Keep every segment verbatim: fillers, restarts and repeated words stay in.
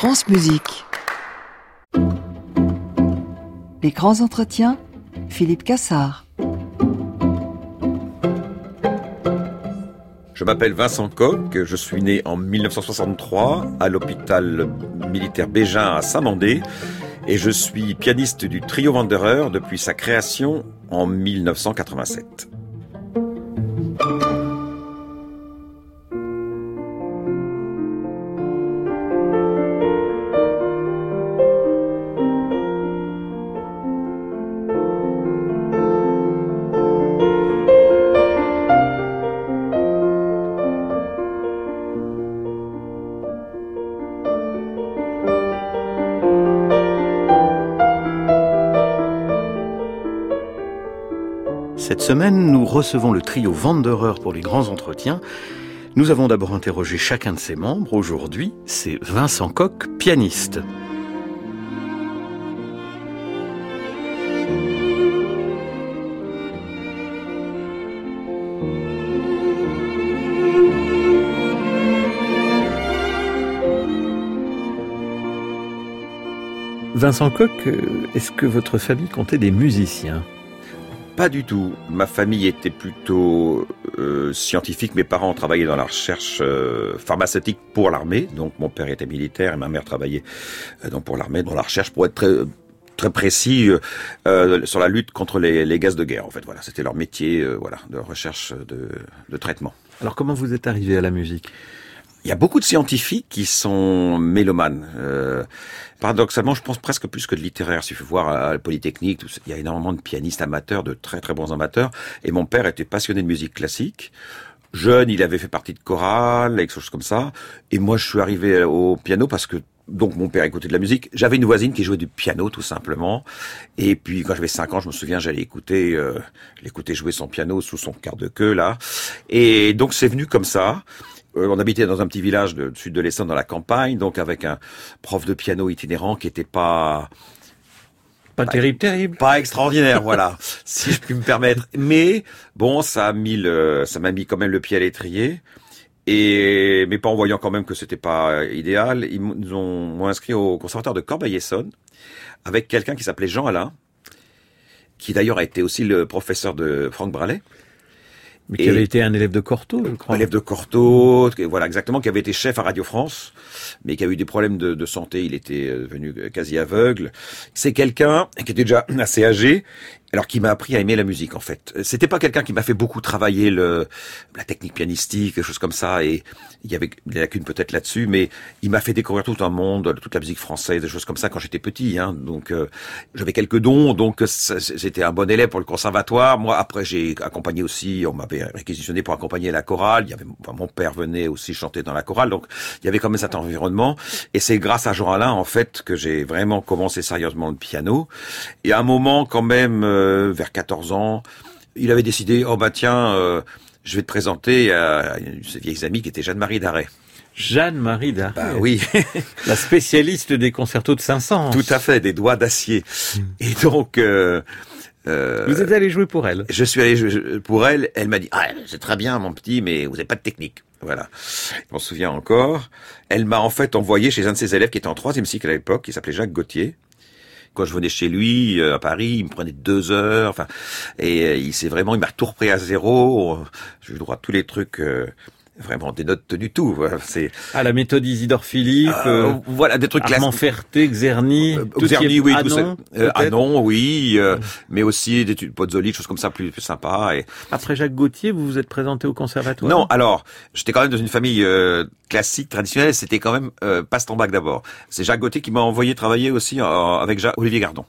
France Musique. Les grands entretiens, Philippe Cassard. Je m'appelle Vincent Koch, je suis né en mille neuf cent soixante-trois à l'hôpital militaire Bégin à Saint-Mandé et je suis pianiste du Trio Wanderer depuis sa création en mille neuf cent quatre-vingt-sept. Cette semaine, nous recevons le trio Wanderer pour les grands entretiens. Nous avons d'abord interrogé chacun de ses membres. Aujourd'hui, c'est Vincent Koch, pianiste. Vincent Koch, est-ce que votre famille comptait des musiciens ? Pas du tout. Ma famille était plutôt euh, scientifique. Mes parents travaillaient dans la recherche euh, pharmaceutique pour l'armée. Donc mon père était militaire et ma mère travaillait euh, donc pour l'armée, dans la recherche pour être très très précis euh, sur la lutte contre les, les gaz de guerre. En fait, voilà, c'était leur métier, euh, voilà, de recherche de, de traitement. Alors comment vous êtes arrivé à la musique ? Il y a beaucoup de scientifiques qui sont mélomanes. Euh, paradoxalement, je pense presque plus que de littéraires. Si vous voir à la Polytechnique, tout ça, il y a énormément de pianistes amateurs, de très très bons amateurs. Et mon père était passionné de musique classique. Jeune, il avait fait partie de chorale, quelque chose comme ça. Et moi, je suis arrivé au piano parce que donc mon père écoutait de la musique. J'avais une voisine qui jouait du piano, tout simplement. Et puis quand j'avais cinq ans, je me souviens, j'allais écouter, euh, l'écouter jouer son piano sous son quart de queue là. Et donc c'est venu comme ça. Euh, on habitait dans un petit village de, du sud de l'Essonne, dans la campagne, donc avec un prof de piano itinérant qui était pas... Pas, pas terrible, terrible. Pas extraordinaire, voilà, si je puis me permettre. Mais bon, ça a mis le, ça m'a mis quand même le pied à l'étrier. Et mes parents, voyant quand même que c'était pas idéal, ils nous ont m'ont inscrit au conservatoire de Corbeil-Essonnes avec quelqu'un qui s'appelait Jean Alain, qui d'ailleurs a été aussi le professeur de Franck Bralet. Mais qui et avait été un élève de Cortot, je crois. Un élève de Cortot, voilà, exactement, qui avait été chef à Radio France, mais qui a eu des problèmes de, de santé, il était devenu quasi aveugle. C'est quelqu'un qui était déjà assez âgé, alors qui m'a appris à aimer la musique, en fait. C'était pas quelqu'un qui m'a fait beaucoup travailler le, la technique pianistique, des choses comme ça, et il y avait des lacunes peut-être là-dessus, mais il m'a fait découvrir tout un monde, toute la musique française, des choses comme ça quand j'étais petit, hein. Donc, euh, j'avais quelques dons, donc c'était un bon élève pour le conservatoire. Moi, après, j'ai accompagné aussi, on m'avait réquisitionné pour accompagner la chorale. Il y avait, enfin, mon père venait aussi chanter dans la chorale, donc il y avait quand même cet environnement. Et c'est grâce à Jean Alain, en fait, que j'ai vraiment commencé sérieusement le piano. Et à un moment, quand même, euh, vers quatorze ans, il avait décidé, oh bah tiens, euh, je vais te présenter à une de ses vieilles amies qui était Jeanne-Marie Darret. Jeanne-Marie Darret. Bah oui. La spécialiste des concertos de Saint-Saëns. Tout à fait, des doigts d'acier. Mmh. Et donc, euh, euh, vous êtes allé jouer pour elle. Je suis allé jouer pour elle. Elle m'a dit, ah, c'est très bien, mon petit, mais vous n'avez pas de technique. Voilà. Je m'en souviens encore. Elle m'a en fait envoyé chez un de ses élèves qui était en troisième cycle à l'époque, qui s'appelait Jacques Gauthier. Quand je venais chez lui, à Paris, il me prenait deux heures, enfin, et il s'est vraiment, il m'a tout repris à zéro. J'ai eu le droit à tous les trucs, euh, vraiment des notes du tout. Voilà, c'est à la méthode Isidore Philippe, euh, euh, voilà des trucs classiques. Armand Ferté, Czerny, euh, Czerny, oui, tout ça. Euh, ah non, oui, euh, mais aussi des Pozzoli, des choses comme ça plus, plus sympa. Et après Jacques Gauthier, vous vous êtes présenté au conservatoire? Non, alors j'étais quand même dans une famille euh, classique, traditionnelle. C'était quand même euh, Pastambach d'abord. C'est Jacques Gauthier qui m'a envoyé travailler aussi euh, avec Jacques, Olivier Gardon.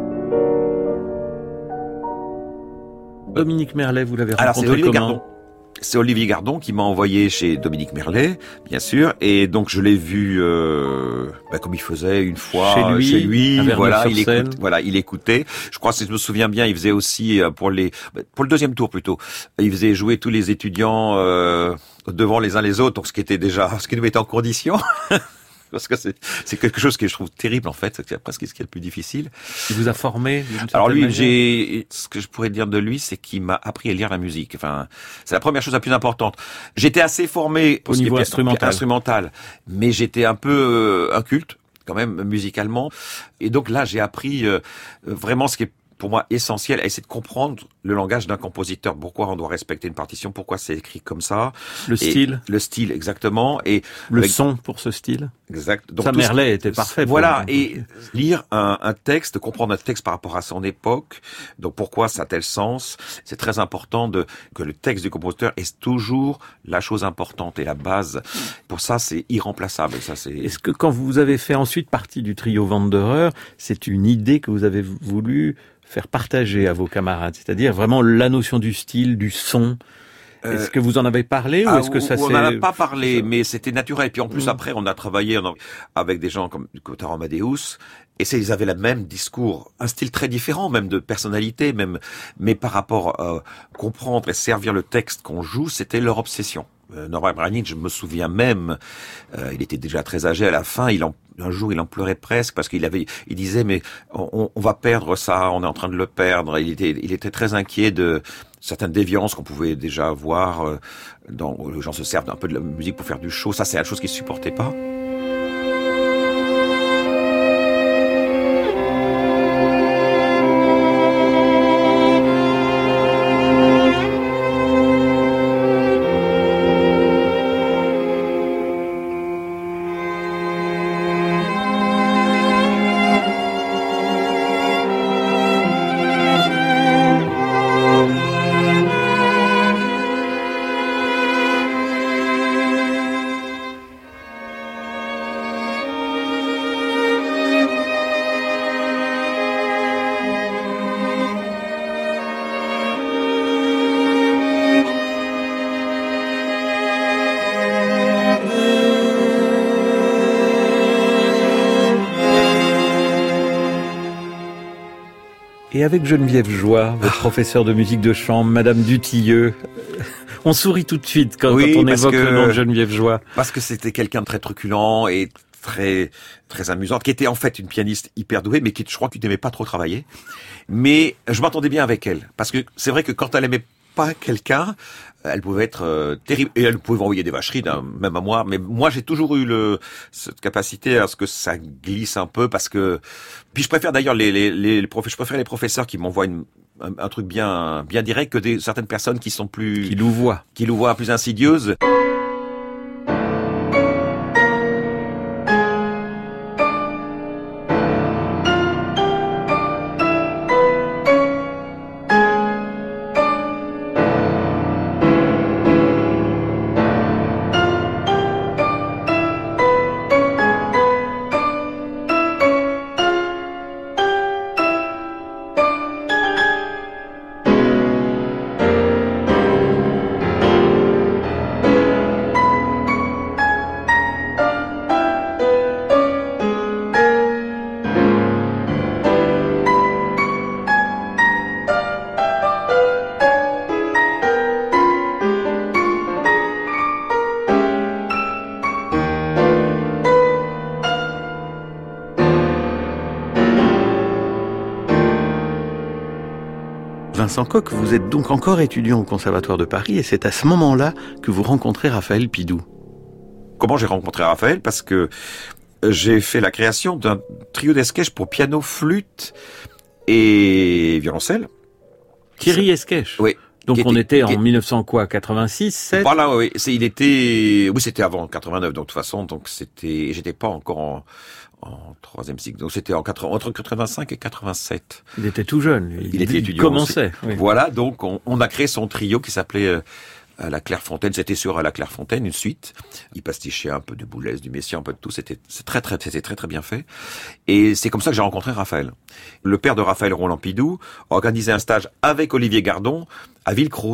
Dominique Merlet, vous l'avez Alors, rencontré c'est Olivier comment? Gardon. C'est Olivier Gardon qui m'a envoyé chez Dominique Merlet, bien sûr, et donc je l'ai vu euh, bah, comme il faisait une fois chez lui, chez lui voilà, il écoute, voilà, il écoutait. Je crois, si je me souviens bien, il faisait aussi pour les pour le deuxième tour plutôt, il faisait jouer tous les étudiants euh, devant les uns les autres, donc ce qui était déjà, ce qui nous mettait en condition. Parce que c'est, c'est quelque chose que je trouve terrible en fait, c'est presque ce qui est le plus difficile. Il vous a formé d'une Alors lui, manière. j'ai, ce que je pourrais dire de lui, c'est qu'il m'a appris à lire la musique. Enfin, c'est la première chose la plus importante. J'étais assez formé au niveau instrumental. instrumental, mais j'étais un peu euh, inculte quand même musicalement. Et donc là, j'ai appris euh, vraiment ce qui est pour moi essentiel, à essayer de comprendre le langage d'un compositeur. Pourquoi on doit respecter une partition, pourquoi c'est écrit comme ça. Le et style. Le style, exactement. Et le avec... son pour ce style. Exact. Donc, ça, Merlet était parfait. Voilà. Pour... Et lire un, un texte, comprendre un texte par rapport à son époque. Donc, pourquoi ça a tel sens? C'est très important de, que le texte du compositeur est toujours la chose importante et la base. Pour ça, c'est irremplaçable. Ça, c'est... Est-ce que quand vous avez fait ensuite partie du trio Wanderer, c'est une idée que vous avez voulu faire partager à vos camarades? C'est-à-dire vraiment la notion du style, du son. Est-ce que vous en avez parlé ou ah, est-ce que ça on s'est... n'en a pas parlé, mais c'était naturel. Puis en plus, mmh. après, on a travaillé avec des gens comme Cotard Amadeus, et c'est, ils avaient le même discours, un style très différent, même de personnalité, même, mais par rapport à euh, comprendre et servir le texte qu'on joue, c'était leur obsession. Euh, Norbert Bräunig, je me souviens même, euh, il était déjà très âgé à la fin, il en, un jour il en pleurait presque parce qu'il avait, il disait mais on, on va perdre ça, on est en train de le perdre. Il était, il était très inquiet de certaines déviances qu'on pouvait déjà voir, euh, dans, les gens se servent un peu de la musique pour faire du show. Ça, c'est la chose qu'il supportait pas. Et avec Geneviève Joie, votre professeur de musique de chambre, Madame Dutilleux, on sourit tout de suite quand, oui, quand on évoque que, le nom de Geneviève Joie. Parce que c'était quelqu'un de très truculent et très très amusante, qui était en fait une pianiste hyper douée, mais qui, je crois, qui n'aimait pas trop travailler. Mais je m'entendais bien avec elle, parce que c'est vrai que quand elle aimait pas quelqu'un, elle pouvait être euh, terrible, et elle pouvait envoyer des vacheries, hein, même à moi. Mais moi, j'ai toujours eu le cette capacité à ce que ça glisse un peu, parce que puis je préfère d'ailleurs les les les, les prof... je préfère les professeurs qui m'envoient une un, un truc bien bien direct que des certaines personnes qui sont plus qui louvoient, qui louvoient plus insidieuses. Vincent Koch, vous êtes donc encore étudiant au Conservatoire de Paris et c'est à ce moment-là que vous rencontrez Raphaël Pidoux. Comment j'ai rencontré Raphaël? Parce que j'ai fait la création d'un trio d'esquèches pour piano, flûte et violoncelle. Thierry Esquèche. Oui. Donc était, on était en qui... mille neuf cents quoi, quatre-vingt-six, sept Voilà, oui. C'est, il était, oui, c'était avant quatre-vingt-neuf, donc de toute façon, donc c'était, j'étais pas encore en, en troisième cycle, donc c'était en quatre, entre quatre-vingt-cinq et quatre-vingt-sept. Il était tout jeune. Il, il était étudiant. Il commençait. Oui. Voilà, donc on, on a créé son trio qui s'appelait euh, à la Clairefontaine. C'était sur à la Clairefontaine, une suite. Il pastichait un peu de Boulez, du Messiaen, un peu de tout. C'était, c'est très, très, c'était très, très bien fait. Et c'est comme ça que j'ai rencontré Raphaël. Le père de Raphaël Roland Pidoux organisait un stage avec Olivier Gardon à Villecroze.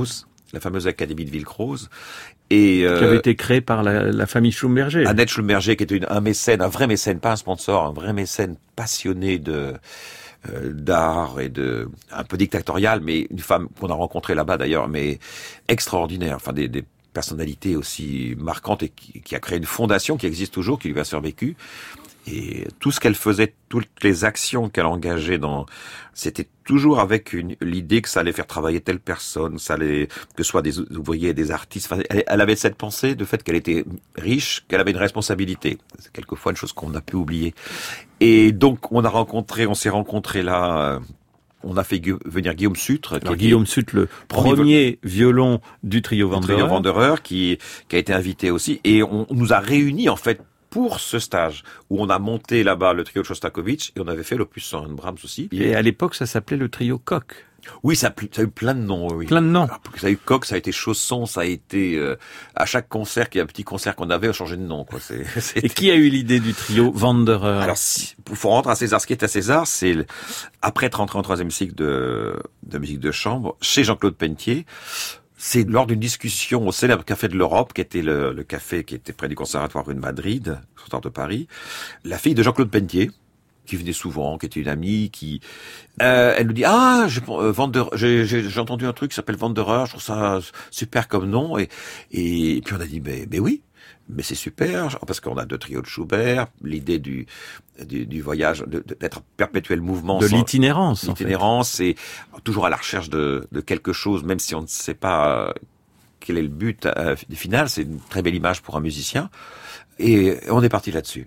la fameuse Académie de Villecroze. Et, euh, qui avait été créée par la, la famille Schlumberger. Annette Schlumberger, qui était une, un mécène, un vrai mécène, pas un sponsor, un vrai mécène passionné de euh, d'art et de un peu dictatorial, mais une femme qu'on a rencontrée là-bas d'ailleurs, mais extraordinaire. Enfin, des, des personnalités aussi marquantes et qui, qui a créé une fondation qui existe toujours, qui lui a survécu. Et tout ce qu'elle faisait, toutes les actions qu'elle engageait dans, c'était toujours avec une, l'idée que ça allait faire travailler telle personne, ça allait, que ce soit des ouvriers, des artistes. Enfin, elle, elle avait cette pensée de fait qu'elle était riche, qu'elle avait une responsabilité. C'est quelquefois une chose qu'on a pu oublier. Et donc, on a rencontré, on s'est rencontrés là, on a fait gu- venir Guillaume Sutre. Alors, Guillaume Sutre, le premier vo- violon du trio Wanderer. Trio Wanderer, qui, qui a été invité aussi. Et on, on nous a réunis, en fait, pour ce stage, où on a monté là-bas le trio de Shostakovich, et on avait fait l'opus cent un de Brahms aussi. Et à l'époque, ça s'appelait le trio Koch. Oui, ça a, ça a eu plein de noms, oui. Plein de noms. Ça a eu Koch, ça a été Chausson, ça a été, euh, à chaque concert, qu'il y a un petit concert qu'on avait, on changeait de nom, quoi. C'est, et qui a eu l'idée du trio Wanderer? Alors, si, faut rendre à César ce qui est à César, c'est, le, après être rentré en troisième cycle de, de musique de chambre, chez Jean-Claude Pentier, c'est lors d'une discussion au célèbre Café de l'Europe, qui était le, le café qui était près du Conservatoire rue de Madrid, sur de Paris, la fille de Jean-Claude Pentier, qui venait souvent, qui était une amie, qui, euh, elle nous dit, ah, j'ai, euh, Wanderer, j'ai, j'ai, j'ai entendu un truc qui s'appelle Wanderer, je trouve ça super comme nom, et, et, et puis on a dit, mais, mais oui, mais c'est super, parce qu'on a deux trios de Schubert, l'idée du, du, du voyage, de, d'être perpétuel mouvement. De sans, l'itinérance. L'itinérance, et toujours à la recherche de, de quelque chose, même si on ne sait pas quel est le but euh, final, c'est une très belle image pour un musicien. Et on est parti là-dessus.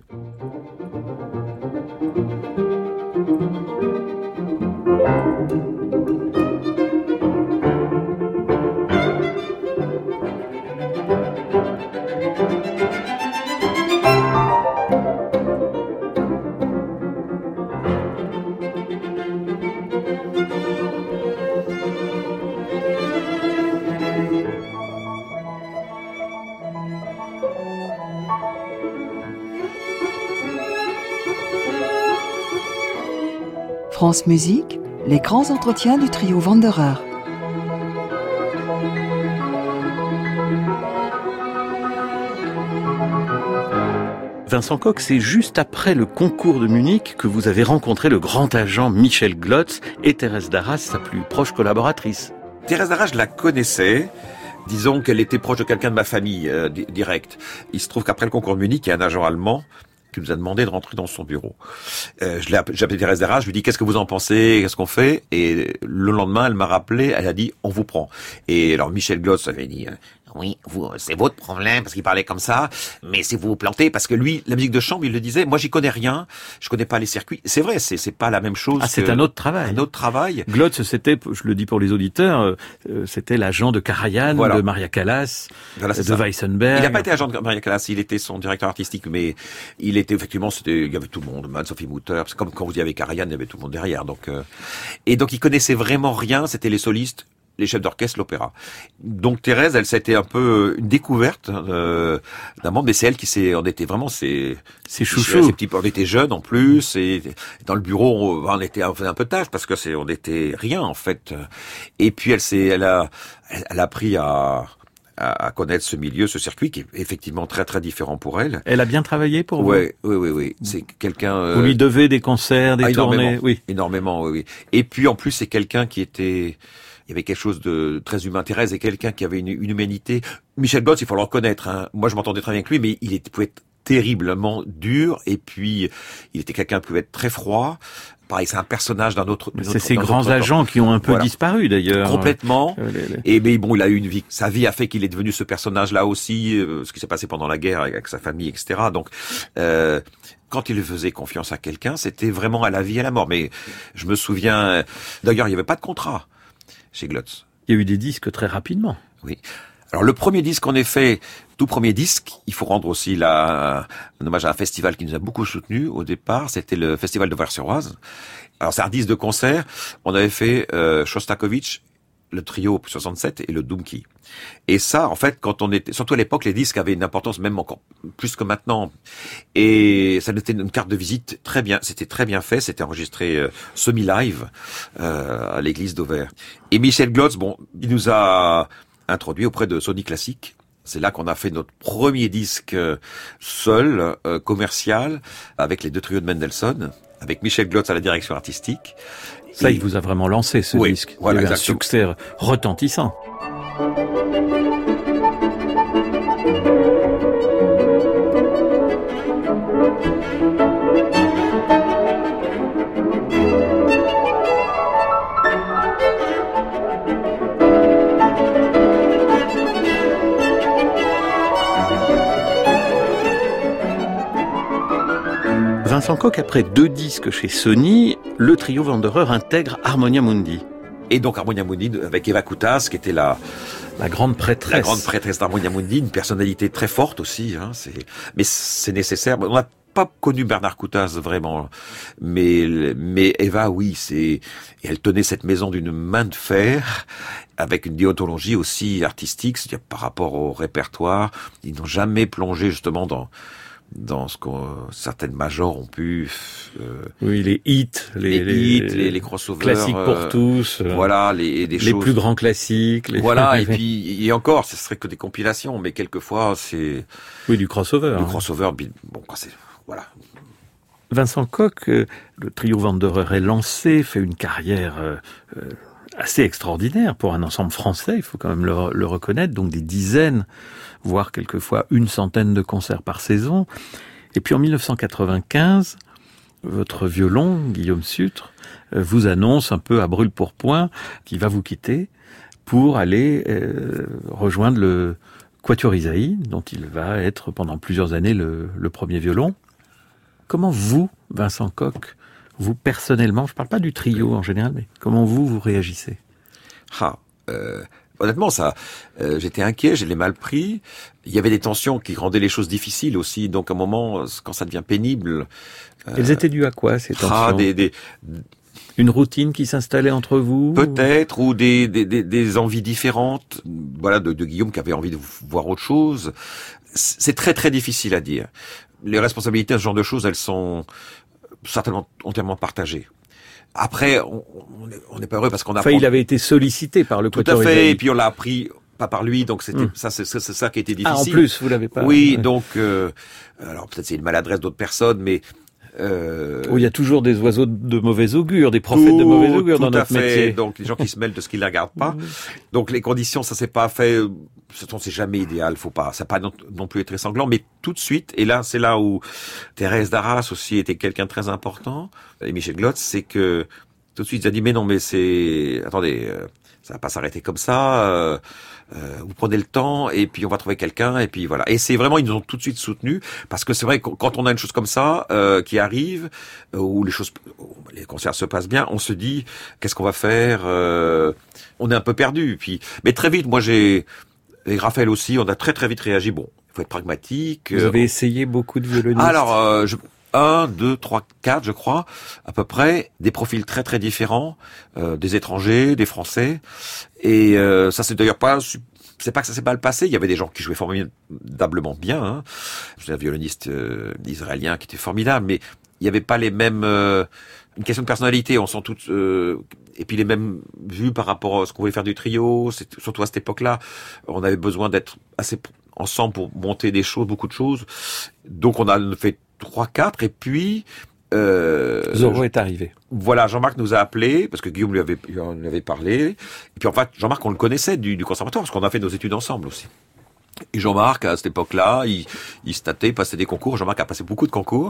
France Musique, les grands entretiens du trio Wanderer. Vincent Koch, c'est juste après le concours de Munich que vous avez rencontré le grand agent Michel Glotz et Thérèse Darras, sa plus proche collaboratrice. Thérèse Darras, je la connaissais. Disons qu'elle était proche de quelqu'un de ma famille, euh, direct. Il se trouve qu'après le concours de Munich, il y a un agent allemand qui nous a demandé de rentrer dans son bureau. Euh, je l'ai appelé, j'ai appelé Thérèse Darras, je lui ai dit, qu'est-ce que vous en pensez, qu'est-ce qu'on fait? Et le lendemain, elle m'a rappelé, elle a dit, on vous prend. Et alors Michel Glotz avait dit, oui, vous, c'est votre problème, parce qu'il parlait comme ça, mais si vous vous plantez, parce que lui, la musique de chambre, il le disait, moi j'y connais rien, je connais pas les circuits. C'est vrai, c'est, c'est pas la même chose. Ah, c'est un autre travail. Un autre travail. Glotz, c'était, je le dis pour les auditeurs, euh, c'était l'agent de Karajan, voilà. de Maria Callas, voilà, de ça. Weissenberg. Il n'a pas été agent de Maria Callas, il était son directeur artistique, mais il était effectivement, c'était, il y avait tout le monde, Sophie Mutter, c'est comme quand vous y avez Karajan, il y avait tout le monde derrière, donc, euh, et donc il connaissait vraiment rien, c'était les solistes, les chefs d'orchestre, l'opéra. Donc Thérèse, elle, c'était un peu une découverte euh, d'un monde, mais c'est elle qui s'est, on était vraiment, c'est, c'est chouchou. Ces petits, on était jeunes en plus, et dans le bureau, on, on était, on faisait un peu tâche parce que c'est, on était rien en fait. Et puis elle s'est, elle a, elle, elle a appris à, à, à connaître ce milieu, ce circuit qui est effectivement très très différent pour elle. Elle a bien travaillé pour ouais, vous. Oui, oui, oui, oui. C'est quelqu'un. Euh... Vous lui devez des concerts, des ah, tournées, oui. Énormément, oui, oui. Et puis en plus, c'est quelqu'un qui était. Il y avait quelque chose de très humain. Thérèse est quelqu'un qui avait une, une humanité. Michel Glotz, il faut le reconnaître. Hein. Moi, je m'entendais très bien avec lui, mais il était, pouvait être terriblement dur. Et puis, il était quelqu'un qui pouvait être très froid. Pareil, c'est un personnage d'un autre. C'est ces grands agents qui ont un peu voilà. disparu d'ailleurs. Complètement. Euh, les, les... Et mais bon, il a eu une vie. Sa vie a fait qu'il est devenu ce personnage-là aussi. Euh, ce qui s'est passé pendant la guerre avec, avec sa famille, et cetera. Donc. Euh, Quand il faisait confiance à quelqu'un, c'était vraiment à la vie et à la mort. Mais je me souviens, d'ailleurs, il n'y avait pas de contrat chez Glotz. Il y a eu des disques très rapidement. Oui. Alors le premier disque, en effet, tout premier disque, il faut rendre aussi la, un hommage à un festival qui nous a beaucoup soutenu au départ, c'était le festival de Varsovie. Alors c'est un disque de concert, on avait fait euh, Shostakovich, le trio soixante-sept et le Dumki. Et ça, en fait, quand on était, surtout à l'époque, les disques avaient une importance même encore plus que maintenant. Et ça était une carte de visite très bien, c'était très bien fait, c'était enregistré euh, semi-live euh, à l'église d'Auvers. Et Michel Glotz, bon, il nous a introduit auprès de Sony Classic. C'est là qu'on a fait notre premier disque seul, euh, commercial, avec les deux trios de Mendelssohn, avec Michel Glotz à la direction artistique. Ça, Et... il vous a vraiment lancé, ce oui, disque. Voilà, il a eu un succès retentissant. Vincent Koch, après deux disques chez Sony, le trio Wanderer intègre Harmonia Mundi. Et donc Harmonia Mundi avec Eva Kutas, qui était la la grande prêtresse, la grande prêtresse d'Harmonia Mundi, une personnalité très forte aussi. Hein, c'est mais c'est nécessaire. On n'a pas connu Bernard Kutas vraiment, mais mais Eva, oui, c'est et elle tenait cette maison d'une main de fer, avec une déontologie aussi artistique, c'est-à-dire par rapport au répertoire, ils n'ont jamais plongé justement dans dans ce que certaines majors ont pu... Euh, oui, les hits, les, les hits, les, les crossovers... Classiques pour euh, tous. Euh, voilà, les, des les choses... plus grands classiques. Les... Voilà, et puis, et encore, ce serait que des compilations, mais quelquefois, c'est... Oui, du crossover. Du hein. crossover, bon, quand c'est... Voilà. Vincent Koch, euh, le trio Wanderer est lancé, fait une carrière... Euh, euh, assez extraordinaire pour un ensemble français, il faut quand même le, le reconnaître, donc des dizaines, voire quelquefois une centaine de concerts par saison. Et puis en mille neuf cent quatre-vingt-quinze, votre violon, Guillaume Sutre, vous annonce un peu à brûle-pourpoint qu'il va vous quitter pour aller euh, rejoindre le Quatuor Isaïe, dont il va être pendant plusieurs années le, le premier violon. Comment vous, Vincent Koch, vous, personnellement, je ne parle pas du trio en général, mais comment vous, vous réagissez? Ah, euh, honnêtement, ça, euh, j'étais inquiet, je l'ai mal pris. Il y avait des tensions qui rendaient les choses difficiles aussi. Donc, à un moment, quand ça devient pénible... Euh, Elles étaient dues à quoi, ces tensions? Ah, des, des, Une routine qui s'installait entre vous? Peut-être, ou des, des, des, des envies différentes. Voilà, de, de Guillaume qui avait envie de voir autre chose. C'est très, très difficile à dire. Les responsabilités, ce genre de choses, elles sont... certainement entièrement partagé. Après, on n'est pas heureux parce qu'on a... Enfin, il avait été sollicité par le Quatuor Isaïe. Tout à fait, et puis on l'a appris pas par lui, donc c'était hum. ça, c'est ça qui était difficile. Ah, en plus, vous l'avez pas... Oui, ouais. donc... Euh, alors, peut-être c'est une maladresse d'autres personnes, mais... Euh, oh, il y a toujours des oiseaux de mauvais augure, des prophètes tout, de mauvais augure dans notre fait. métier. Donc les gens qui se mêlent de ce qu'ils ne regardent pas. Donc les conditions, ça s'est pas fait. C'est jamais idéal, faut pas. Ça n'a pas non, non plus été sanglant, mais tout de suite. Et là, c'est là où Thérèse Darras aussi était quelqu'un de très important. Et Michel Glotz, c'est que tout de suite il a dit mais non, mais c'est attendez, euh, ça va pas s'arrêter comme ça. Euh, Euh, vous prenez le temps et puis on va trouver quelqu'un et puis voilà. Et c'est vraiment, ils nous ont tout de suite soutenus parce que c'est vrai que quand on a une chose comme ça euh, qui arrive, euh, où les choses, où les concerts se passent bien, on se dit qu'est-ce qu'on va faire euh, on est un peu perdu. Puis, mais très vite, moi j'ai, et Raphaël aussi, on a très très vite réagi. Bon, il faut être pragmatique. Vous avez on... essayé beaucoup de violonistes. Alors, euh, je... un, deux, trois, quatre, je crois, à peu près, des profils très très différents, euh, des étrangers, des Français, et euh, ça c'est d'ailleurs pas, c'est pas que ça s'est mal passé. Il y avait des gens qui jouaient formidablement bien. Hein. J'ai un violoniste euh, israélien qui était formidable, mais il y avait pas les mêmes, euh, une question de personnalité. On sent toutes, euh, et puis les mêmes vues par rapport à ce qu'on voulait faire du trio. C'est, surtout à cette époque-là, on avait besoin d'être assez ensemble pour monter des choses, beaucoup de choses. Donc on a fait trois, quatre, et puis... Euh, Zorro est arrivé. Voilà, Jean-Marc nous a appelés, parce que Guillaume lui avait, lui en avait parlé. Et puis en fait, Jean-Marc, on le connaissait du, du conservatoire, parce qu'on a fait nos études ensemble aussi. Et Jean-Marc, à cette époque-là, il, il se tâtait, il passait des concours. Jean-Marc a passé beaucoup de concours.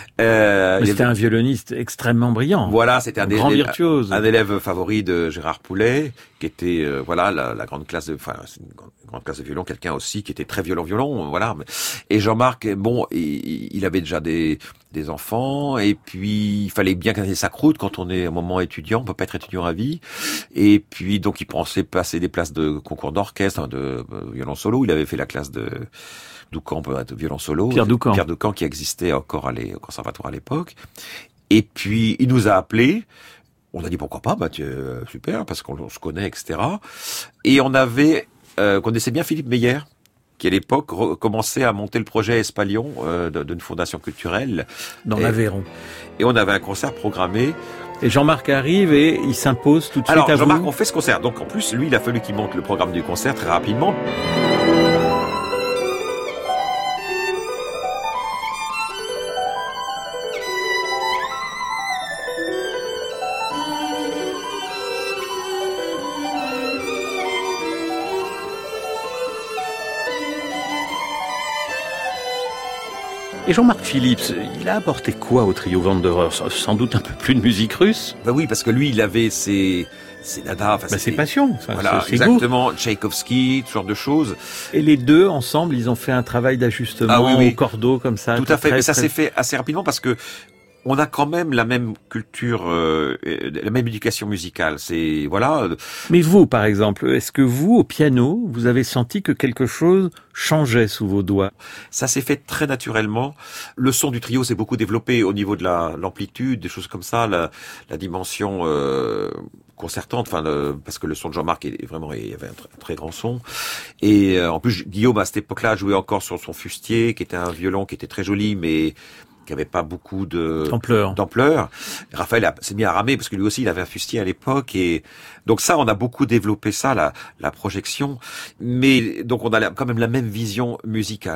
Euh, Mais c'était avait... un violoniste extrêmement brillant. Voilà, c'était un, un grand élève, virtuose. Un élève favori de Gérard Poulet, qui était, euh, voilà, la, la grande classe de, enfin, c'est une grande, grande classe de violon. Quelqu'un aussi qui était très violon, violon, voilà. Et Jean-Marc, bon, il, il avait déjà des, des enfants, et puis il fallait bien gagner sa croûte quand on est à un moment étudiant. On peut pas être étudiant à vie. Et puis donc il pensait passer des places de concours d'orchestre, de euh, violon solo. Il avait fait la classe de Doucan, de violon solo. Pierre Doucan. Pierre Doucan qui existait encore à les, au conservatoire à l'époque. Et puis, il nous a appelés. On a dit pourquoi pas, bah, tu, euh, super, parce qu'on se connaît, et cetera. Et on avait, euh, connaissait bien Philippe Meyer, qui à l'époque re- commençait à monter le projet Espalion, euh, d'une fondation culturelle. Dans et, l'Aveyron. Et on avait un concert programmé. Et Jean-Marc arrive et il s'impose tout de suite Alors, à Jean-Marc, vous. on fait ce concert. Donc, en plus, lui, il a fallu qu'il monte le programme du concert très rapidement. Et Jean-Marc Phillips, il a apporté quoi au trio Wanderer? Sans doute un peu plus de musique russe. Ben oui, parce que lui, il avait ses, ses nadas. Enfin, Bah, ses passions. Enfin, voilà, ses, ses goûts. exactement. Tchaïkovski, ce genre de choses. Et les deux, ensemble, ils ont fait un travail d'ajustement Ah oui, oui. au cordeau, comme ça. Tout à fait. Très, Mais ça très... s'est fait assez rapidement parce que on a quand même la même culture, euh, la même éducation musicale. C'est, voilà. Mais vous, par exemple, est-ce que vous, au piano, vous avez senti que quelque chose changeait sous vos doigts? Ça s'est fait très naturellement. Le son du trio s'est beaucoup développé au niveau de la, l'amplitude, des choses comme ça, la, la dimension, euh, concertante, enfin, le, parce que le son de Jean-Marc est vraiment, il y avait un, tr- un très grand son. Et euh, en plus, Guillaume, à cette époque-là, jouait encore sur son fustier, qui était un violon qui était très joli, mais qui avait pas beaucoup de Ampleur. d'ampleur. Raphaël a- s'est mis à ramer parce que lui aussi il avait un fustier à l'époque, et donc ça on a beaucoup développé ça, la, la projection, mais donc on a la- quand même la même vision musicale.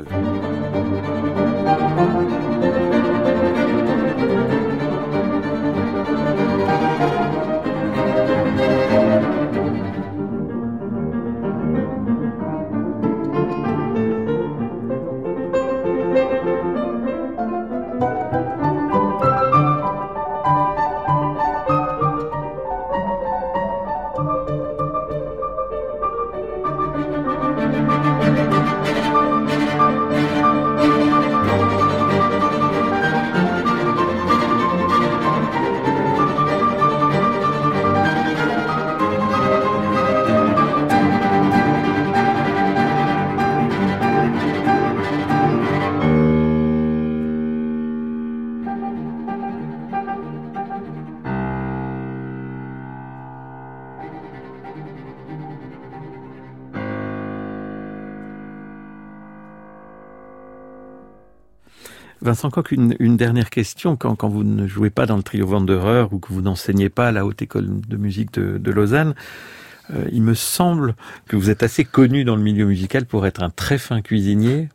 Vincent Koch, une, une dernière question. Quand, quand vous ne jouez pas dans le trio Wanderer ou que vous n'enseignez pas à la Haute École de musique de, de Lausanne, euh, il me semble que vous êtes assez connu dans le milieu musical pour être un très fin cuisinier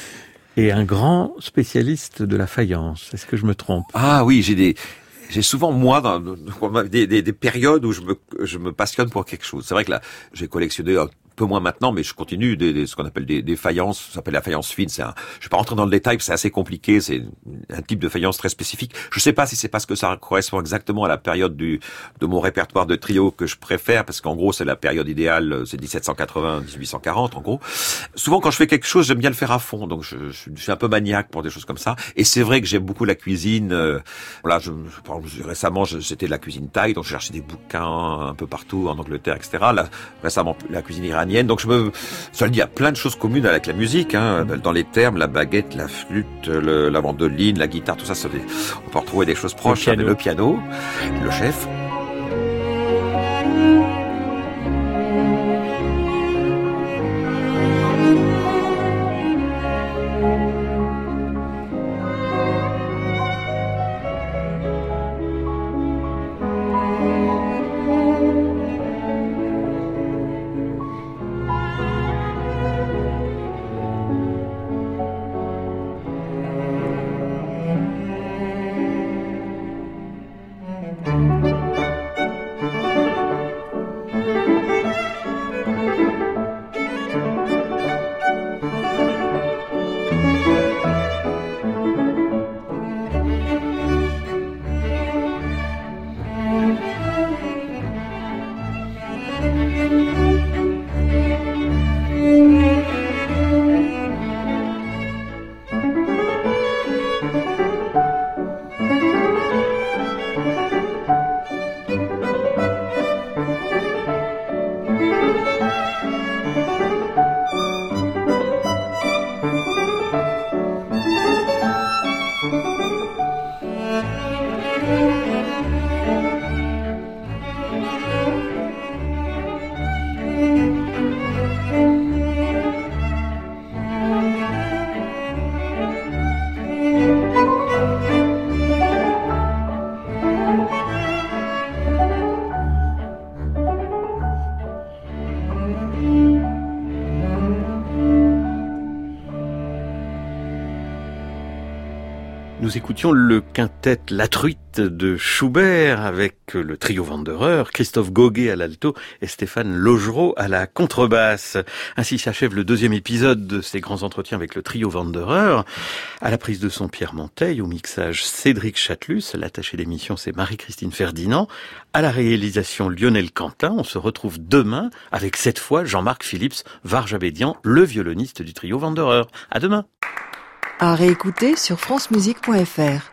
et un grand spécialiste de la faïence. Est-ce que je me trompe? Ah oui, j'ai des j'ai souvent moi dans, dans des, des, des périodes où je me je me passionne pour quelque chose. C'est vrai que là, j'ai collectionné un peu moins maintenant, mais je continue des, des ce qu'on appelle des, des faïences. Ça s'appelle la faïence fine. C'est un, je vais pas rentrer dans le détail, c'est assez compliqué. C'est un type de faïence très spécifique. Je sais pas si c'est parce que ça correspond exactement à la période du de mon répertoire de trio que je préfère, parce qu'en gros c'est la période idéale, c'est dix-sept cent quatre-vingts à dix-huit cent quarante en gros. Souvent quand je fais quelque chose, j'aime bien le faire à fond, donc je, je, je suis un peu maniaque pour des choses comme ça. Et c'est vrai que j'aime beaucoup la cuisine. Euh, voilà, je, je, récemment je, c'était de la cuisine thaï, donc je cherchais des bouquins un peu partout en Angleterre, et cetera. Là, récemment la cuisine iranienne. Donc je me, ça le dit, il y a plein de choses communes avec la musique, hein, dans les termes, la baguette, la flûte, le, la mandoline, la guitare, tout ça, ça des, on peut retrouver des choses proches. Le piano, le, piano, le chef. Nous écoutions le quintet La Truite de Schubert avec le trio Wanderer, Christophe Goguet à l'alto et Stéphane Logereau à la contrebasse. Ainsi s'achève le deuxième épisode de ces grands entretiens avec le trio Wanderer. À la prise de son Pierre Monteil, au mixage Cédric Chatelus, l'attaché d'émission c'est Marie-Christine Ferdinand, à la réalisation Lionel Quentin. On se retrouve demain avec cette fois Jean-Marc Phillips Varjabédian, le violoniste du trio Wanderer. À demain. À réécouter sur francemusique point f r.